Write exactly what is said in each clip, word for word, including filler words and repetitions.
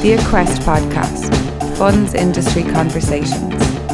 The Equest Podcast, Funds Industry Conversations.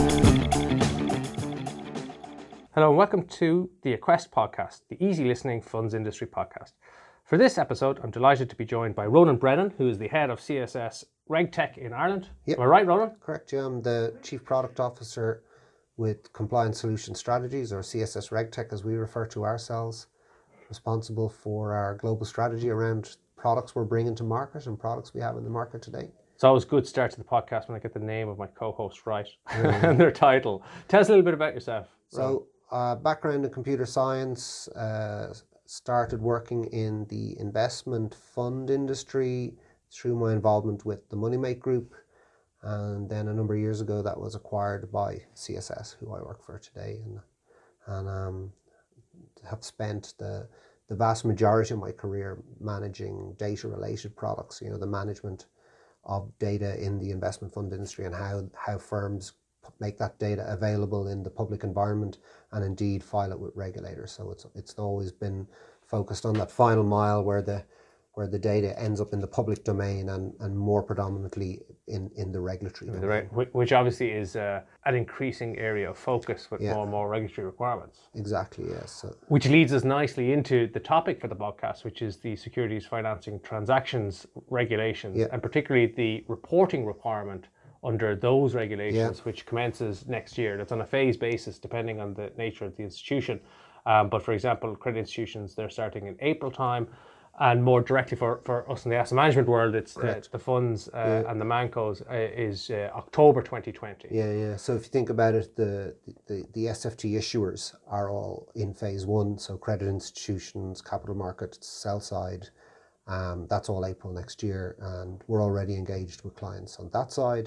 Hello and welcome to the Equest Podcast, the easy listening funds industry podcast. For this episode, I'm delighted to be joined by Ronan Brennan, who is the head of C S S RegTech in Ireland. Yep. Am I right, Ronan? Correct, yeah. I'm the Chief Product Officer with Compliance Solution Strategies, or C S S RegTech as we refer to ourselves, responsible for our global strategy around products we're bringing to market and products we have in the market today. It's always a good start to the podcast when I get the name of my co-host right Mm. and their title. Tell us a little bit about yourself. Ronan. So, uh, background in computer science, uh, started working in the investment fund industry through my involvement with the Moneymake Group. And then a number of years ago, that was acquired by C S S, who I work for today, and and um, have spent the the vast majority of my career managing data-related products. You know, the management of data in the investment fund industry and how how firms make that data available in the public environment and indeed file it with regulators. So it's it's always been focused on that final mile where the where the data ends up in the public domain and, and more predominantly in, in the regulatory domain. Right, which obviously is uh, an increasing area of focus with Yeah. more and more regulatory requirements. Exactly, yes. So, Which leads us nicely into the topic for the podcast, which is the securities financing transactions regulations, Yeah. and particularly the reporting requirement under those regulations, which commences next year. That's on a phase basis, depending on the nature of the institution. Um, but for example, credit institutions, they're starting in April time. And more directly for, for us in the asset management world, it's uh, the funds uh, Yeah. and the Mancos uh, is uh, October twenty twenty. yeah, yeah. So if you think about it, the, the, the S F T issuers are all in phase one. So credit institutions, capital markets, sell side, um, that's all April next year. And we're already engaged with clients on that side.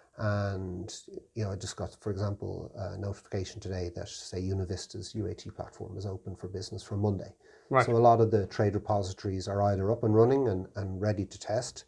And, you know, I just got, for example, a notification today that, say, Univista's U A T platform is open for business from Monday. Right. So a lot of the trade repositories are either up and running and, and ready to test,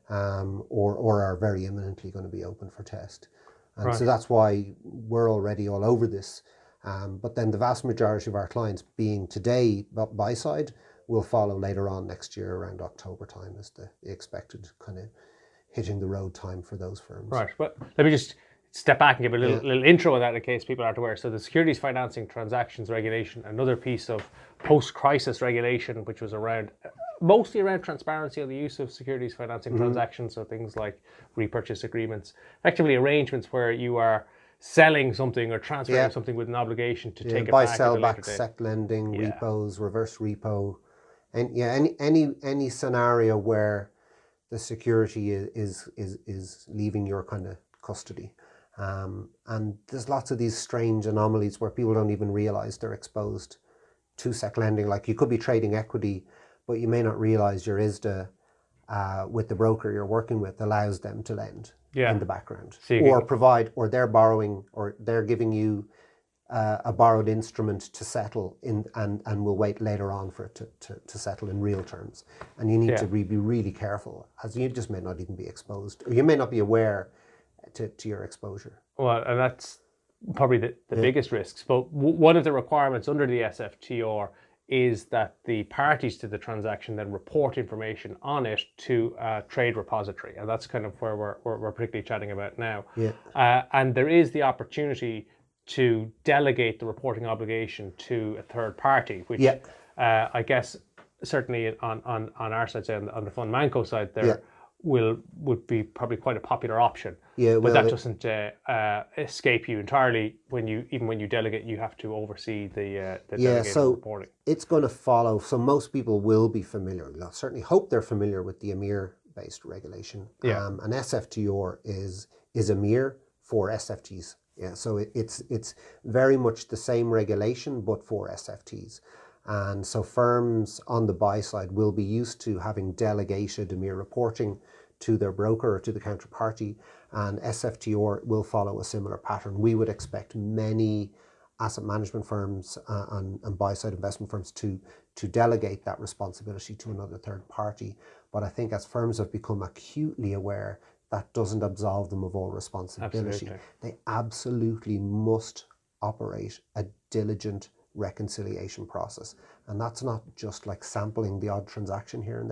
um, or, or are very imminently going to be open for test. And Right. so that's why we're already all over this. Um, but then the vast majority of our clients, being today bu- buy side, will follow later on next year around October time as the, the expected kind of hitting the road time for those firms. Right, but let me just step back and give a little, Yeah. little intro on that in case people aren't aware. So the Securities Financing Transactions Regulation, another piece of post-crisis regulation, which was around, mostly around transparency on the use of securities financing Mm-hmm. transactions, so things like repurchase agreements, effectively arrangements where you are selling something or transferring Yeah. something with an obligation to Yeah, take it buy, back sell at a later back, date. sec lending, Yeah. repos, reverse repo, and yeah, any any any scenario where the security is is is, is leaving your kind of custody, um, and there's lots of these strange anomalies where people don't even realize they're exposed to sec lending. Like you could be trading equity, but you may not realize your I S D A uh, with the broker you're working with allows them to lend Yeah. in the background, So you or can- provide, or they're borrowing, or they're giving you uh, a borrowed instrument to settle in, and and will wait later on for it to, to, to settle in real terms. And you need Yeah. to re- be really careful, as you just may not even be exposed, or you may not be aware to, to your exposure. Well, and that's probably the, the Yeah. biggest risks. But w- one of the requirements under the S F T R is that the parties to the transaction then report information on it to a trade repository. And that's kind of where we're, we're, we're particularly chatting about now. Yeah. Uh, and there is the opportunity to delegate the reporting obligation to a third party, which Yeah. uh, I guess certainly on, on, on our side, say on the, on the fund Manco side there, Yeah. will would be probably quite a popular option. Yeah, But well, that it- doesn't uh, uh, escape you entirely. When you even when you delegate, you have to oversee the uh, the Yeah, delegated so reporting. it's going to follow. So most people will be familiar. I certainly hope they're familiar with the EMIR-based regulation. Yeah. Um, and S F T R is is EMIR for S F Ts. Yeah. So it, it's it's very much the same regulation, but for S F Ts. And so firms on the buy side will be used to having delegated EMIR reporting to their broker or to the counterparty, and S F T R will follow a similar pattern. We would expect many asset management firms uh, and, and buy-side investment firms to to delegate that responsibility to another third party. But I think as firms have become acutely aware, that doesn't absolve them of all responsibility. Absolutely. They absolutely must operate a diligent reconciliation process. And that's not just like sampling the odd transaction here and there.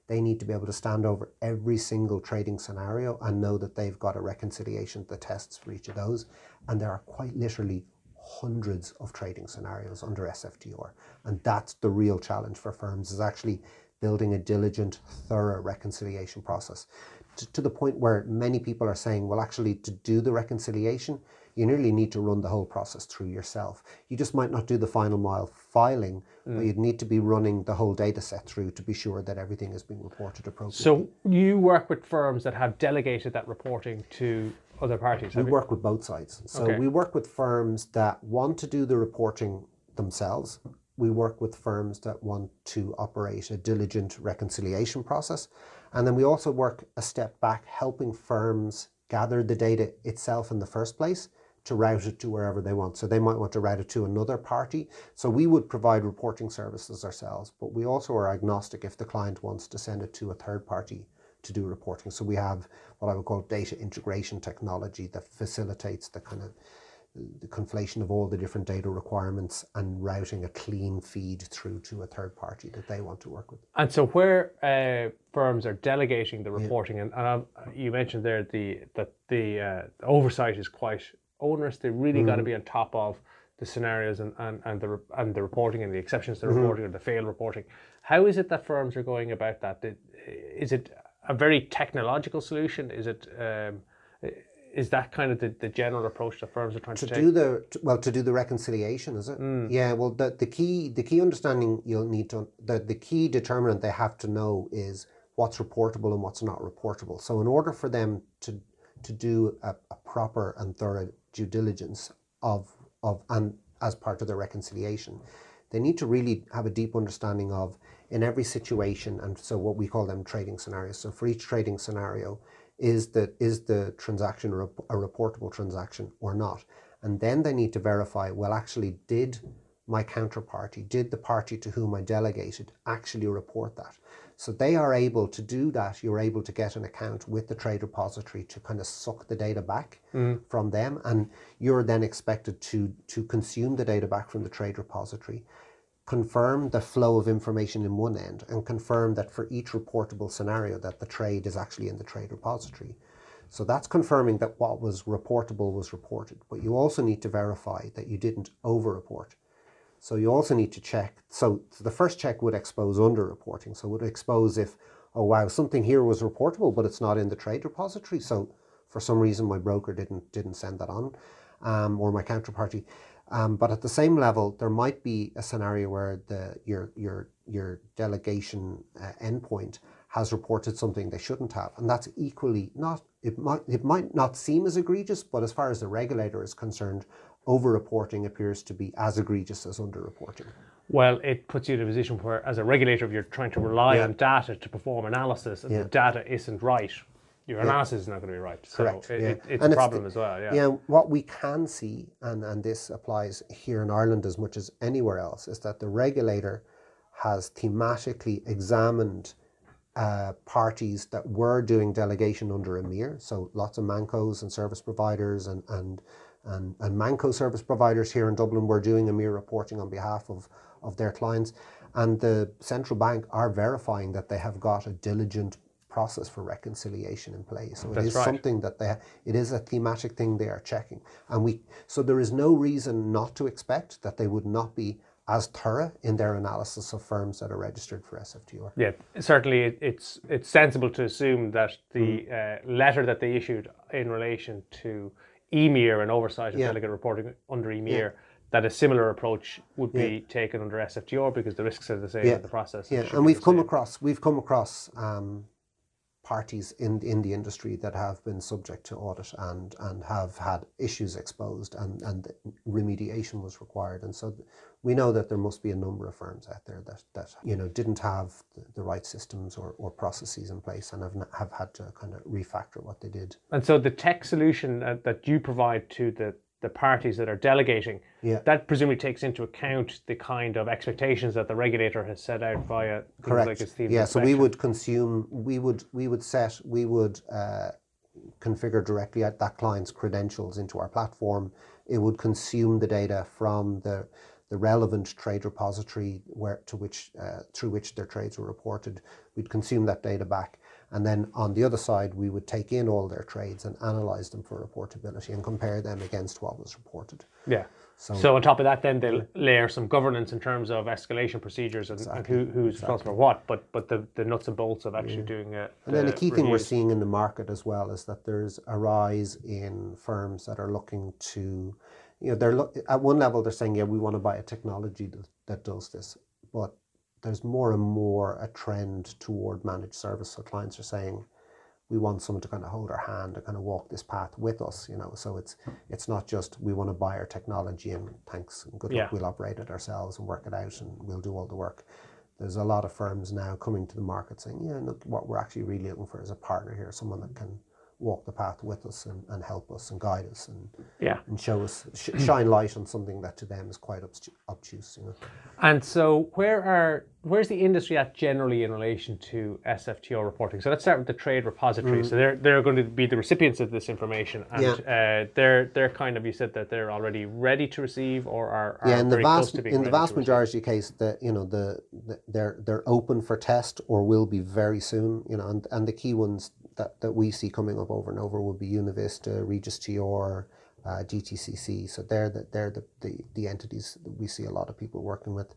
they need to be able to stand over every single trading scenario and know that they've got a reconciliation that tests for each of those. And there are quite literally hundreds of trading scenarios under S F T R. And that's the real challenge for firms, is actually building a diligent, thorough reconciliation process to, to the point where many people are saying, well, actually, to do the reconciliation, you nearly need to run the whole process through yourself. You just might not do the final mile filing, mm. but you'd need to be running the whole data set through to be sure that everything is being reported appropriately. So you work with firms that have delegated that reporting to other parties? We work with both sides. So okay. we work with firms that want to do the reporting themselves. We work with firms that want to operate a diligent reconciliation process. And then we also work a step back, helping firms gather the data itself in the first place to route it to wherever they want. So they might want to route it to another party. So we would provide reporting services ourselves, but we also are agnostic if the client wants to send it to a third party to do reporting. So we have what I would call data integration technology that facilitates the kind of the conflation of all the different data requirements and routing a clean feed through to a third party that they want to work with. And so where uh, firms are delegating the reporting, yeah. and, and um, you mentioned there the that the uh, oversight is quite onerous. They really mm-hmm. got to be on top of the scenarios and, and, and the and the reporting and the exceptions to the mm-hmm. reporting or the fail reporting. How is it that firms are going about that? Is it a very technological solution? Is it um, Is that kind of the, the general approach that firms are trying to, to take? do the well to do the reconciliation, is it? Mm. Yeah. Well, the the key the key understanding you'll need to the the key determinant they have to know is what's reportable and what's not reportable. So in order for them to to do a, a proper and thorough due diligence of of and as part of their reconciliation, they need to really have a deep understanding of in every situation, and so what we call them trading scenarios. So for each trading scenario, is the is the transaction a, a reportable transaction or not? And then they need to verify, well, actually, did my counterparty, did the party to whom I delegated actually report that? So they are able to do that. You're able to get an account with the trade repository to kind of suck the data back mm. from them, and you're then expected to to consume the data back from the trade repository, confirm the flow of information in one end, and confirm that for each reportable scenario that the trade is actually in the trade repository. So that's confirming that what was reportable was reported, but you also need to verify that you didn't over-report. So you also need to check, so, so the first check would expose under-reporting, so it would expose if, oh wow, something here was reportable, but it's not in the trade repository, so for some reason my broker didn't didn't send that on, um, or my counterparty. Um, but at the same level, there might be a scenario where the your your your delegation uh, endpoint has reported something they shouldn't have, and that's equally not. It might it might not seem as egregious, but as far as the regulator is concerned, over-reporting appears to be as egregious as under-reporting. Well, it puts you in a position where, as a regulator, if you're trying to rely yeah. on data to perform analysis, and yeah. the data isn't right, your analysis yeah. is not going to be right. Correct. So it, yeah. it, it's and a problem the, as well. Yeah. Yeah. What we can see, and, and this applies here in Ireland as much as anywhere else, is that the regulator has thematically examined uh, parties that were doing delegation under EMIR. So lots of mancos and service providers and and and, and manco service providers here in Dublin were doing EMIR reporting on behalf of of their clients, and the central bank are verifying that they have got a diligent process for reconciliation in place. So it That's is right. something that they, it is a thematic thing they are checking. And we, so there is no reason not to expect that they would not be as thorough in their analysis of firms that are registered for S F T R. Yeah, certainly it, it's it's sensible to assume that the mm. uh, letter that they issued in relation to EMIR and oversight of yeah. delegate reporting under EMIR, yeah. that a similar approach would be yeah. taken under S F T R because the risks are the same yeah. in the process. Yeah, and we've come across, we've come across um, parties in in the industry that have been subject to audit and and have had issues exposed, and and remediation was required. And so we know that there must be a number of firms out there that that you know didn't have the, the right systems or, or processes in place and have have had to kind of refactor what they did. And so the tech solution uh, that you provide to the the parties that are delegating, yeah. that presumably takes into account the kind of expectations that the regulator has set out via things Correct. like its themes yeah, inspection. So we would consume, we would we would set, we would uh, configure directly at that client's credentials into our platform. It would consume the data from the the relevant trade repository where to which uh, through which their trades were reported. We'd consume that data back, and then on the other side we would take in all their trades and analyze them for reportability and compare them against what was reported. Yeah. So, so on top of that, then they'll layer some governance in terms of escalation procedures and, exactly, and who, who's exactly. responsible for what, but but the, the nuts and bolts of actually yeah. doing it. And then the key thing we're seeing in the market as well is that there's a rise in firms that are looking to, you know, they're look, at one level they're saying, yeah, we want to buy a technology that, that does this, but there's more and more a trend toward managed service. So clients are saying, we want someone to kind of hold our hand and kind of walk this path with us, you know. So it's it's not just we want to buy our technology and thanks and good luck, yeah. we'll operate it ourselves and work it out and we'll do all the work. There's a lot of firms now coming to the market saying, yeah, look, what we're actually really looking for is a partner here, someone that can walk the path with us and, and help us and guide us and yeah. and show us, sh- shine light on something that to them is quite obtu- obtuse, you know. And so where are, where's the industry at generally in relation to S F T O reporting? So let's start with the trade repository. Mm. So they're they're going to be the recipients of this information, and yeah. uh, they're they're kind of, you said that they're already ready to receive or are, are yeah, in the very vast close to being in the vast majority receive. case, the you know the, the they're they're open for test or will be very soon, you know, and and the key ones that, that we see coming up over and over will be Univista, Regis T R, uh, G T C C. So they're the they're the, the, the entities that we see a lot of people working with.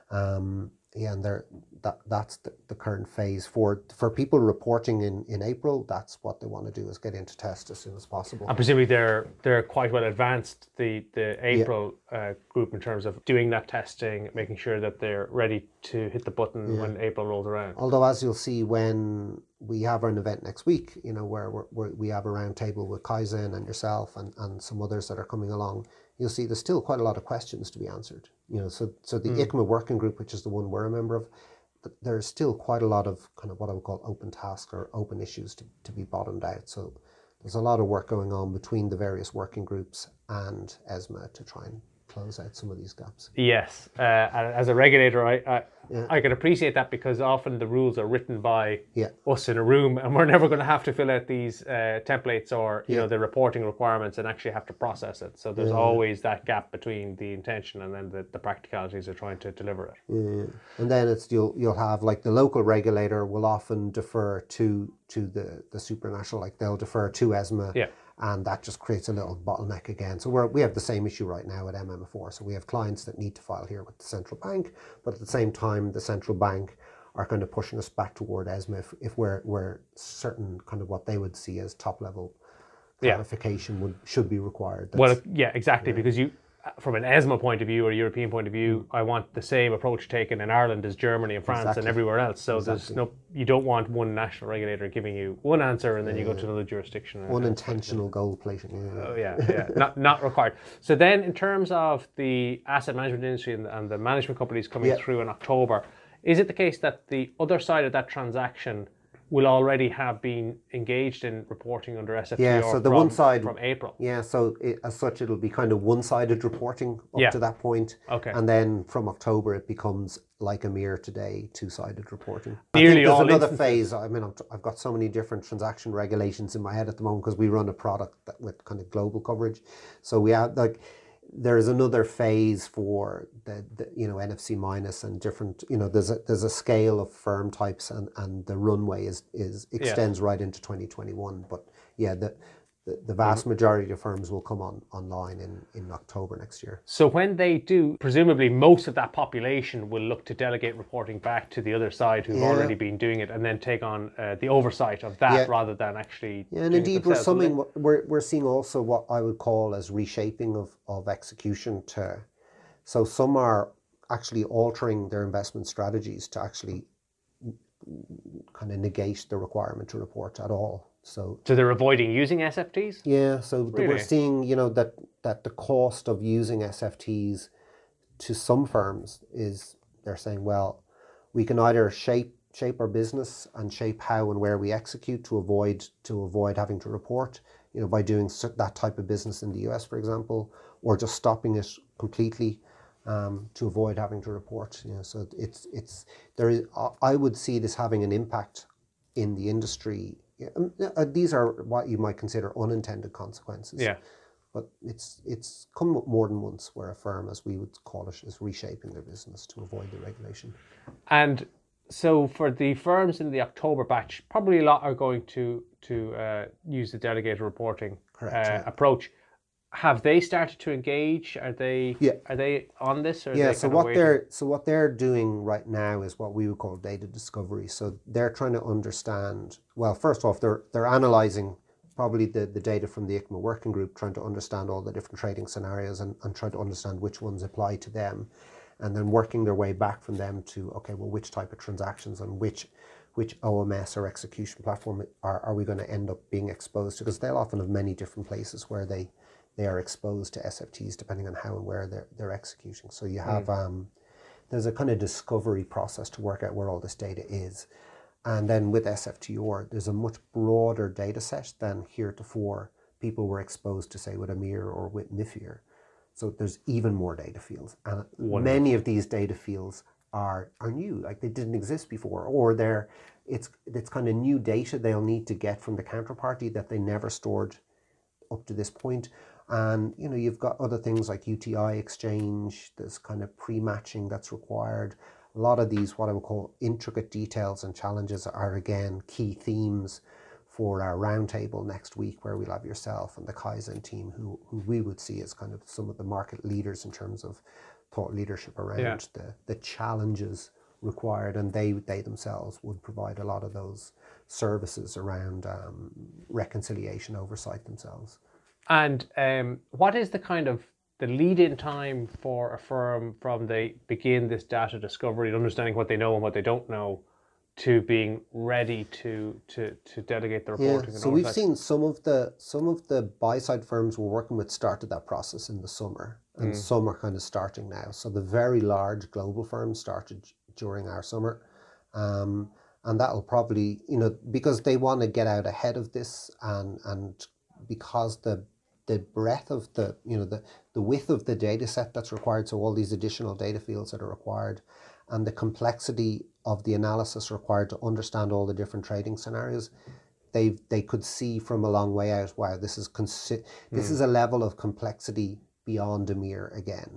Um, yeah, and they're, that that's the, the current phase for for people reporting in, in April. That's what they want to do, is get into test as soon as possible. And presumably they're they're quite well advanced, the the April yeah. uh, group, in terms of doing that testing, making sure that they're ready to hit the button yeah. when April rolls around. Although, as you'll see when we have an event next week, you know, where we're, we're, we have a round table with Kaizen and yourself and, and some others that are coming along, you'll see there's still quite a lot of questions to be answered. You know, so so the mm. I C M A working group, which is the one we're a member of, there's still quite a lot of kind of what I would call open tasks or open issues to, to be bottomed out. So there's a lot of work going on between the various working groups and ESMA to try and close out some of these gaps. Yes, uh, as a regulator, I I, yeah. I can appreciate that, because often the rules are written by yeah. us in a room, and we're never going to have to fill out these uh, templates or you yeah. know the reporting requirements and actually have to process it. So there's yeah. always that gap between the intention and then the, the practicalities of trying to deliver it. Yeah. And then it's you'll you'll have, like, the local regulator will often defer to to the the supranational, like they'll defer to ESMA. Yeah. And that just creates a little bottleneck again. So we're, we have the same issue right now at M M F R. So we have clients that need to file here with the central bank, but at the same time, the central bank are kind of pushing us back toward ESMA if, if we're, we're certain kind of what they would see as top level clarification yeah. would should be required. That's, well, yeah, exactly, yeah. because you, from an ESMA point of view or a European point of view, mm. I want the same approach taken in Ireland as Germany and France exactly. and everywhere else. So exactly. there's no, you don't want one national regulator giving you one answer and then yeah. you go to another jurisdiction. Unintentional gold plating. Yeah, oh, yeah, yeah. not not required. So then, in terms of the asset management industry and, and the management companies coming yeah. through in October, is it the case that the other side of that transaction will already have been engaged in reporting under S F T R yeah, so the from, one side, from April? Yeah, so it, as such, it'll be kind of one-sided reporting up yeah. to that point. Okay. And then from October, it becomes like a mirror today, two-sided reporting. Nearly I think there's all another instances. phase. I mean, I'm, I've got so many different transaction regulations in my head at the moment because we run a product that, with kind of global coverage. So we have, like, there's another phase for the, the you know N F C minus and different, you know there's a there's a scale of firm types, and, and the runway is is extends yeah. right into twenty twenty-one. But yeah, the the, the vast mm-hmm. majority of firms will come on online in, in October next year. So when they do, presumably most of that population will look to delegate reporting back to the other side who've yeah. already been doing it, and then take on uh, the oversight of that yeah. rather than actually. Yeah, and indeed we're summing, we're we're seeing also what I would call as reshaping of, of execution to, so some are actually altering their investment strategies to actually kind of negate the requirement to report at all. So, so they're avoiding using S F Ts? Yeah, so really? We're seeing, you know, that, that the cost of using S F Ts to some firms is, they're saying, well, we can either shape shape our business and shape how and where we execute to avoid to avoid having to report, you know, by doing that type of business in the U S, for example, or just stopping it completely um, to avoid having to report. You know, so it's it's there is. I would see this having an impact in the industry. Yeah, uh, these are what you might consider unintended consequences. Yeah. but it's it's come up more than once where a firm, as we would call it, is reshaping their business to avoid the regulation. And so for the firms in the October batch, probably a lot are going to to uh, use the delegated reporting Correct, uh, yeah. approach. Have they started to engage? Are they Yeah. are they on this? Or are Yeah, they so kind of what waiting? they're so what they're doing right now is what we would call data discovery. So they're trying to understand, well, first off, they're they're analyzing probably the, the data from the I C M A working group, trying to understand all the different trading scenarios and, and trying to understand which ones apply to them, and then working their way back from them to, okay, well, which type of transactions and which which O M S or execution platform are, are we going to end up being exposed to? Because they'll often have many different places where they they are exposed to S F Ts depending on how and where they're, they're executing. So you have, mm. um, there's a kind of discovery process to work out where all this data is. And then with S F T R, there's a much broader data set than heretofore people were exposed to, say, with EMIR or with MiFIR. So there's even more data fields. And Wonderful. Many of these data fields are, are new, like they didn't exist before, or they're, it's, it's kind of new data they'll need to get from the counterparty that they never stored up to this point. And, you know, you've got other things like U T I exchange, there's kind of pre-matching that's required. A lot of these, what I would call intricate details and challenges, are, again, key themes for our roundtable next week, where we'll have yourself and the Kaizen team, who, who we would see as kind of some of the market leaders in terms of thought leadership around yeah. the, the challenges required. And they, they themselves would provide a lot of those services around um, reconciliation oversight themselves. And um, what is the kind of the lead-in time for a firm from they begin this data discovery and understanding what they know and what they don't know to being ready to to, to delegate the reporting? Yeah, and so we've oversight? seen some of the some of the buy-side firms we're working with started that process in the summer, and mm. some are kind of starting now. So the very large global firms started during our summer, um, and that'll probably, you know, because they want to get out ahead of this, and and because the the breadth of the, you know, the, the width of the data set that's required, so all these additional data fields that are required, and the complexity of the analysis required to understand all the different trading scenarios, they they could see from a long way out, wow, this is consi- this mm. is a level of complexity beyond EMIR again.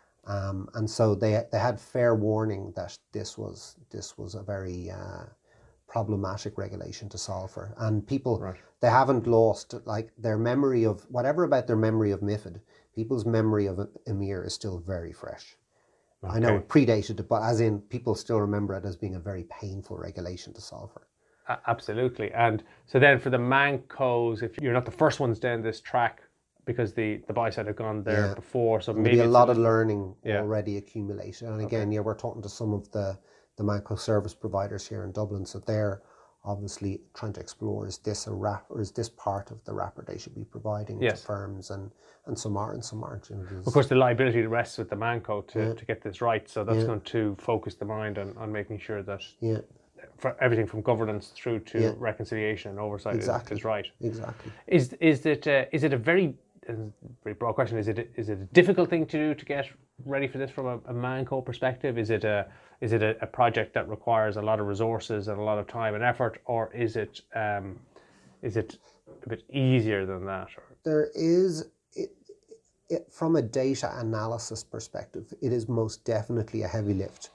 Um, and so they they had fair warning that this was this was a very uh, problematic regulation to solve for, and people right. they haven't lost like their memory of whatever about their memory of MiFID. People's memory of EMIR is still very fresh. Okay. I know it predated it, but as in people still remember it as being a very painful regulation to solve for. Uh, absolutely. And so then for the Mancos, if you're not the first ones down this track, because the, the buy side have gone there yeah. before, so There'll maybe be a lot of learning yeah. already accumulated. And again, okay. yeah, we're talking to some of the the Manco service providers here in Dublin, so they're obviously trying to explore, is this a wrap, or is this part of the wrapper they should be providing yes. to firms, and, and some are and some aren't. You know, of course, the liability rests with the Manco to, yeah. to get this right, so that's yeah. going to focus the mind on, on making sure that yeah. for everything from governance through to yeah. reconciliation and oversight exactly. is, is right. Exactly. Is is it uh, is it a very very broad question? Is it is it a difficult thing to do to get ready for this from a, a Manco perspective? Is it a is it a, a project that requires a lot of resources and a lot of time and effort, or is it um, is it a bit easier than that? Or? There is, it, it, from a data analysis perspective, it is most definitely a heavy lift,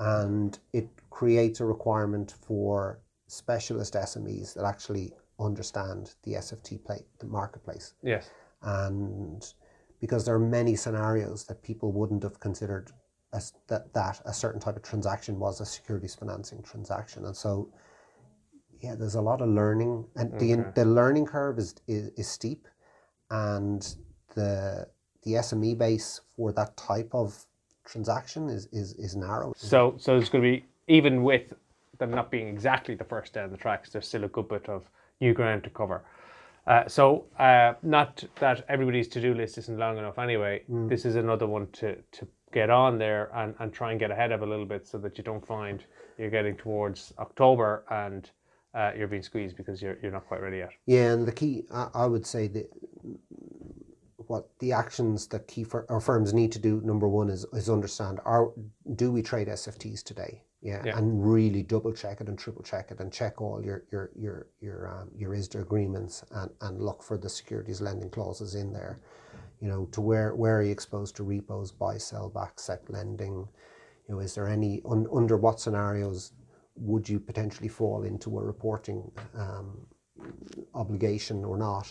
and it creates a requirement for specialist S M Es that actually understand the S F T play, the marketplace. Yes. And because there are many scenarios that people wouldn't have considered as that, that a certain type of transaction was a securities financing transaction. And so, yeah, there's a lot of learning, and okay. the the learning curve is, is, is steep, and the the S M E base for that type of transaction is, is, is narrow. So, so it's going to be, even with them not being exactly the first down the tracks, there's still a good bit of new ground to cover. Uh, so, uh, not that everybody's to-do list isn't long enough anyway. Mm. This is another one to, to get on there and, and try and get ahead of a little bit, so that you don't find you're getting towards October and uh, you're being squeezed because you're you're not quite ready yet. Yeah, and the key, I, I would say that what the actions that key for our firms need to do, number one, is is understand, are do we trade S F Ts today? Yeah, yeah, and really double check it and triple check it and check all your your your your um, your I S D A agreements, and, and look for the securities lending clauses in there. You know, to where where are you exposed to repos, buy, sell, back, sec lending? You know, is there any un, under what scenarios would you potentially fall into a reporting um, obligation or not?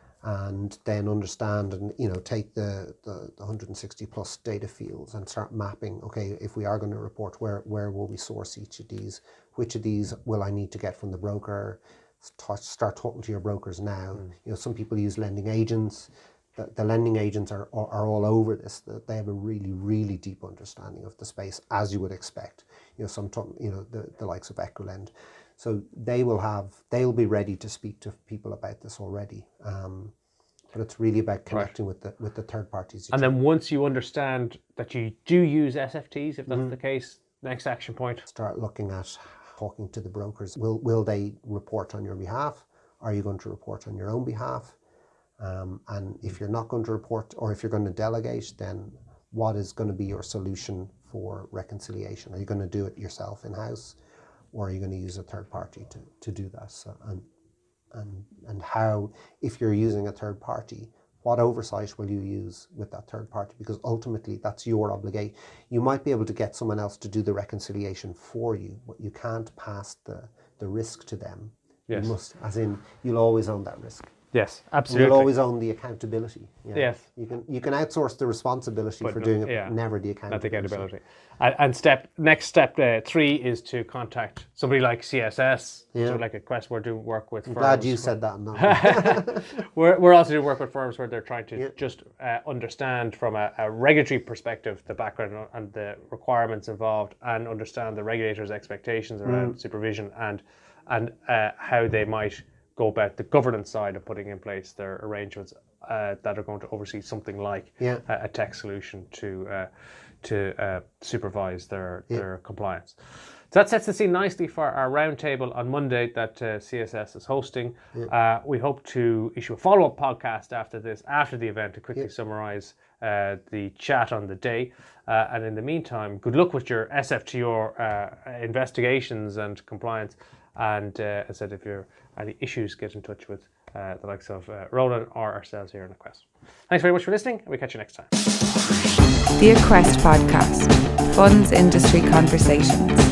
And then understand and, you know, take the, the, the one hundred sixty plus data fields and start mapping, okay, if we are going to report, where, where will we source each of these? Which of these will I need to get from the broker? Start, start talking to your brokers now. Mm. You know, some people use lending agents. The, the lending agents are, are, are all over this. They have a really, really deep understanding of the space, as you would expect. You know, some, you know, the, the likes of Equilend. So they will have, they'll be ready to speak to people about this already. Um, but it's really about connecting right. with the with the third parties. And then once you understand that you do use S F Ts, if that's mm-hmm. the case, next action point. Start looking at talking to the brokers. Will will they report on your behalf? Are you going to report on your own behalf? Um, and if you're not going to report, or if you're going to delegate, then what is going to be your solution for reconciliation? Are you going to do it yourself in-house? Or are you going to use a third party to, to do that? So, and and and how, if you're using a third party, what oversight will you use with that third party? Because ultimately that's your obligation. You might be able to get someone else to do the reconciliation for you, but you can't pass the, the risk to them. Yes. You must, as in, you'll always own that risk. Yes, absolutely. You'll always own the accountability. Yeah. Yes. You can you can outsource the responsibility but for doing it, yeah. never the accountability. Not the accountability. And, and step next step uh, three is to contact somebody like C S S, yeah. so like a Quest. We're doing work with I'm firms. glad you said that. we're we're also doing work with firms where they're trying to yeah. just uh, understand from a, a regulatory perspective the background and the requirements involved, and understand the regulators' expectations around mm. supervision and and uh, how they might go about the governance side of putting in place their arrangements uh, that are going to oversee something like yeah. a, a tech solution to uh, to uh, supervise their yeah. their compliance. So that sets the scene nicely for our roundtable on Monday that uh, C S S is hosting. Yeah. Uh, we hope to issue a follow-up podcast after this, after the event, to quickly yeah. summarise uh, the chat on the day. Uh, and in the meantime, good luck with your S F T R uh, investigations and compliance. And uh, as I said, if you're any issues, get in touch with uh, the likes of uh, Roland or ourselves here in Equest. Thanks very much for listening, and we'll catch you next time. The Equest Podcast, Funds Industry Conversations.